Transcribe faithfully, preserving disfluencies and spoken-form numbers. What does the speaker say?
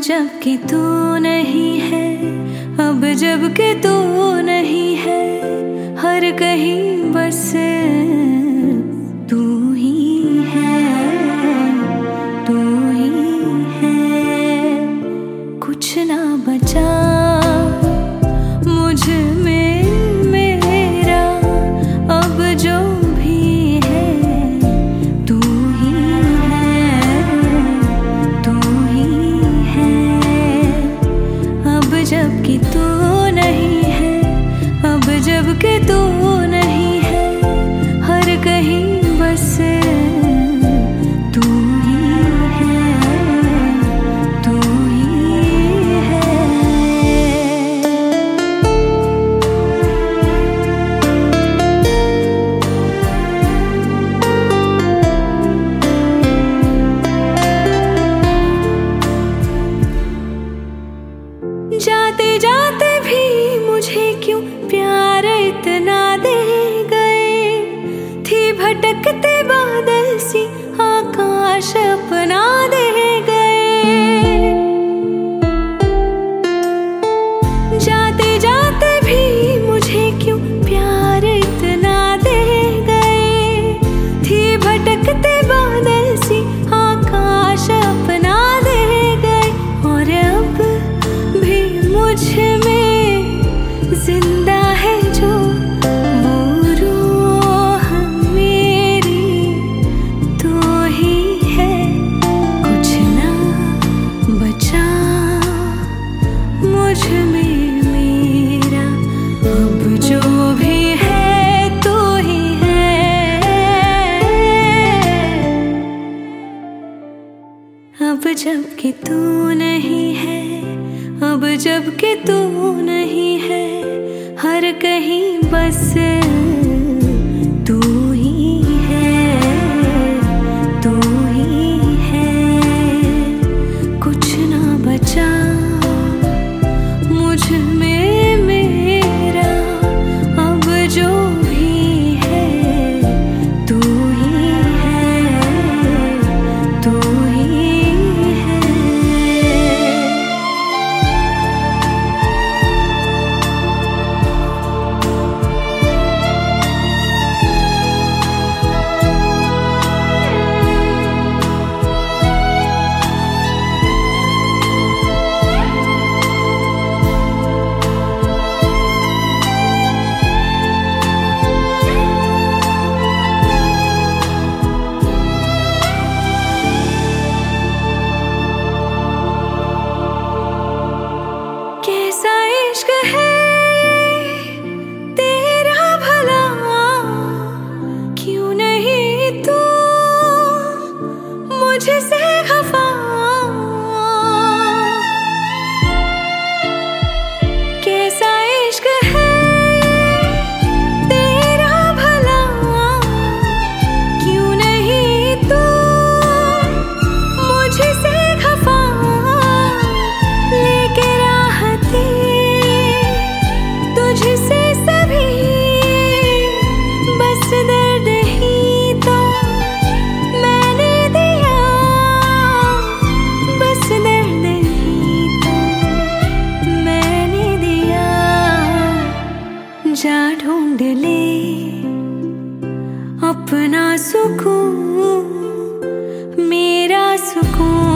जब कि तू नहीं है, अब जब कि तू नहीं है, हर कहीं बस तू ही है, तू ही है। कुछ ना बचा मुझ में मेरा, अब जो भी है तू ही है, तू ही है। अब जब कि तू नहीं है, अब जब कि तू नहीं है, हर कहीं बस तू ही है, तू ही है। जाते जाते भी मुझे क्यों प्यार इतना दे गए, थी भटकते बादल सी आकाश अपना दे गए। जाते जाते भी मुझे क्यों प्यार इतना दे गए, थी भटकते बादल सी आकाश अपना दे गए। और अब भी मुझ में जिंदा है जो वो रूह मेरी, तो ही है। कुछ ना बचा मुझ में मेरा, अब जो भी है तो ही है। अब जब कि तू नहीं है, अब जब कि तू नहीं है, हर कहीं बस तू ही है, तू ही है। कुछ ना बचा मुझ में मेरा, अब जो भी है तू ही है, तू ही है। कैसा इश्क है तेरा भला, क्यों नहीं तू मुझसे खफा। कैसा इश्क है तेरा भला, क्यों नहीं तू मुझसे खफा। लेके राहते तुझसे सभी, बस दर्द ही तो मैंने दिया, बस दर्द ही तो मैंने दिया। जा ढूंढ ले अपना सुकून, मेरा सुकून।